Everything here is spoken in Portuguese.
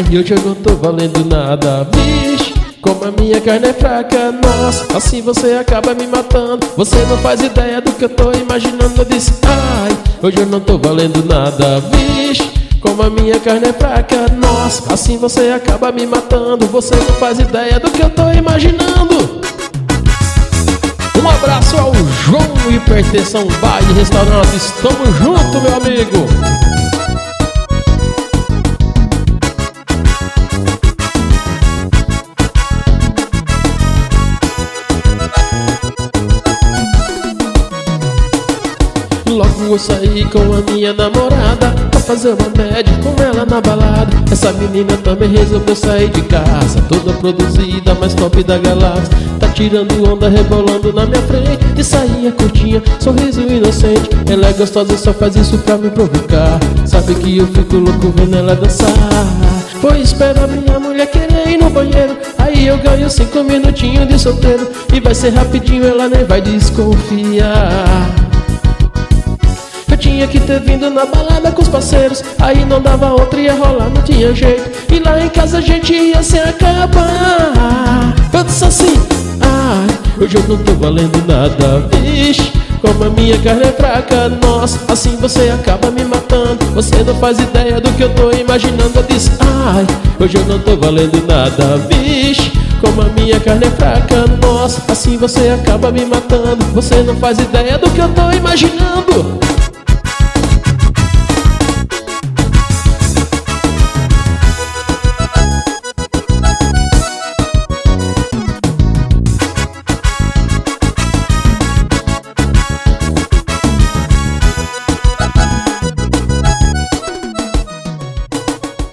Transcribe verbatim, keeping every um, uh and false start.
Ai, hoje eu não tô valendo nada, vixe, como a minha carne é fraca, nossa, assim você acaba me matando. Você não faz ideia do que eu tô imaginando. Eu disse, ai, hoje eu não tô valendo nada, vixe, como a minha carne é fraca, nossa, assim você acaba me matando. Você não faz ideia do que eu tô imaginando. Um abraço ao João Hipertensão Bar e Restaurante. Estamos junto, meu amigo. Logo eu saí com a minha namorada pra fazer uma média com ela na balada. Essa menina também resolveu sair de casa, toda produzida, mais top da galáxia. Tá tirando onda, rebolando na minha frente, de sainha curtinha, sorriso inocente. Ela é gostosa e só faz isso pra me provocar. Sabe que eu fico louco vendo ela dançar. Foi esperar minha mulher querer ir no banheiro, aí eu ganho cinco minutinhos de solteiro. E vai ser rapidinho, ela nem vai desconfiar. Eu tinha que ter vindo na balada com os parceiros, aí não dava outra, ia rolar, não tinha jeito. E lá em casa a gente ia se acabar. Eu disse assim, ai, hoje eu não tô valendo nada, vixe, como a minha carne é fraca, nossa, assim você acaba me matando. Você não faz ideia do que eu tô imaginando. Eu disse, ai, hoje eu não tô valendo nada, vixe, como a minha carne é fraca, nossa, assim você acaba me matando. Você não faz ideia do que eu tô imaginando.